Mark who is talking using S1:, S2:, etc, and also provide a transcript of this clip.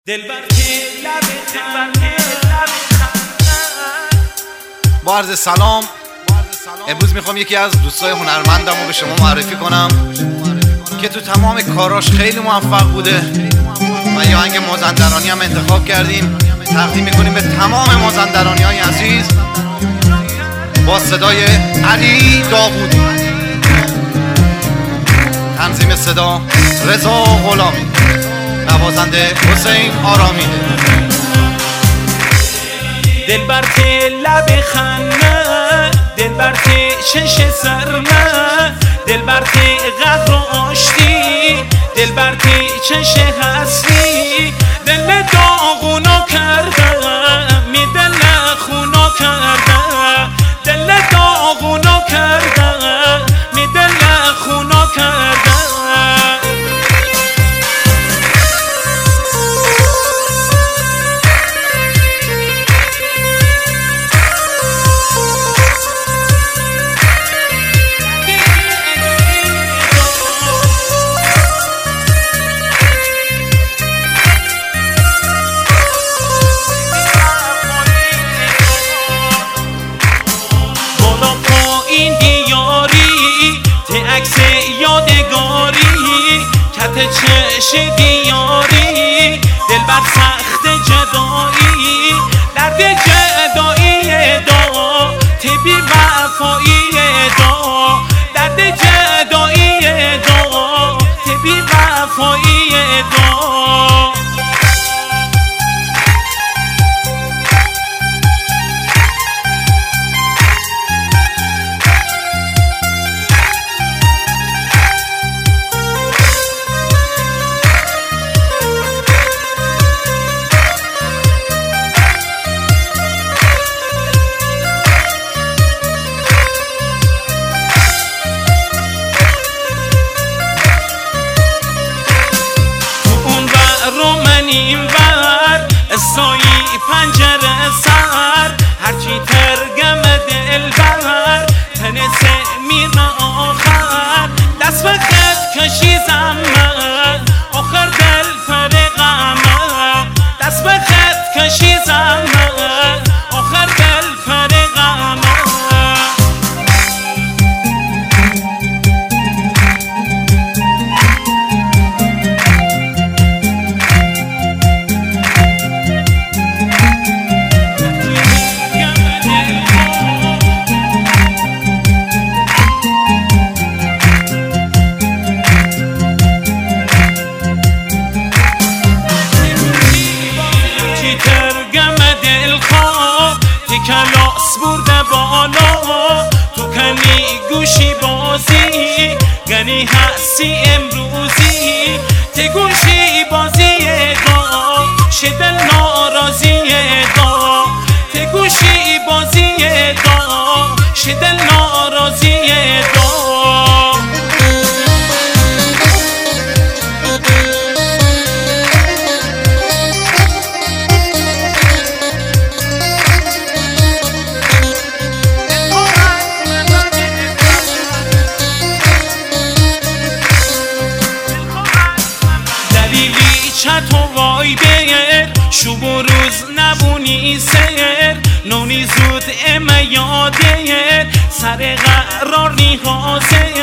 S1: با عرض سلام، امروز میخوام یکی از دوستای هنرمندم رو به شما معرفی کنم که تو تمام کاراش خیلی موفق بوده و یه آهنگ مازندرانی هم انتخاب کردیم تقدیم میکنیم به تمام مازندرانی های عزیز با صدای علی داوودی، تنظیم صدا رضا غلامی، نوازنده حسین آرامی.
S2: دلبر که لب خنه، دلبر که شش سرمه، دلبر که قدر و آشتی، دلبر که چش هستی، دل داغونو کرده می دل خونو کرده، دل داغونو کرده می دل خونو کرده. عکس یادگاری کت چش دیاری، دلبر سخت جدایی، درد جدایی دا تبی وفایی دا، درد جدایی دا تبی وفایی دا. این ور سایی پنجره سر هرچی ترگم دلبر تنسه میرم آخر دست به خط کشی زمه آخر دل فرقمه، دست به خط کشی زمه آخر دل فرقمه. کلاس برده بالا تو کنی گوشی بازی گنی هستی امروزی تی گوشی بازی دا شدل ناراضی دا، تی گوشی بازی دا شدل ناراضی دا. چت و وای بیر شب و روز نبونی سیر نونی زود اما یادیر سر قرار نی حاضر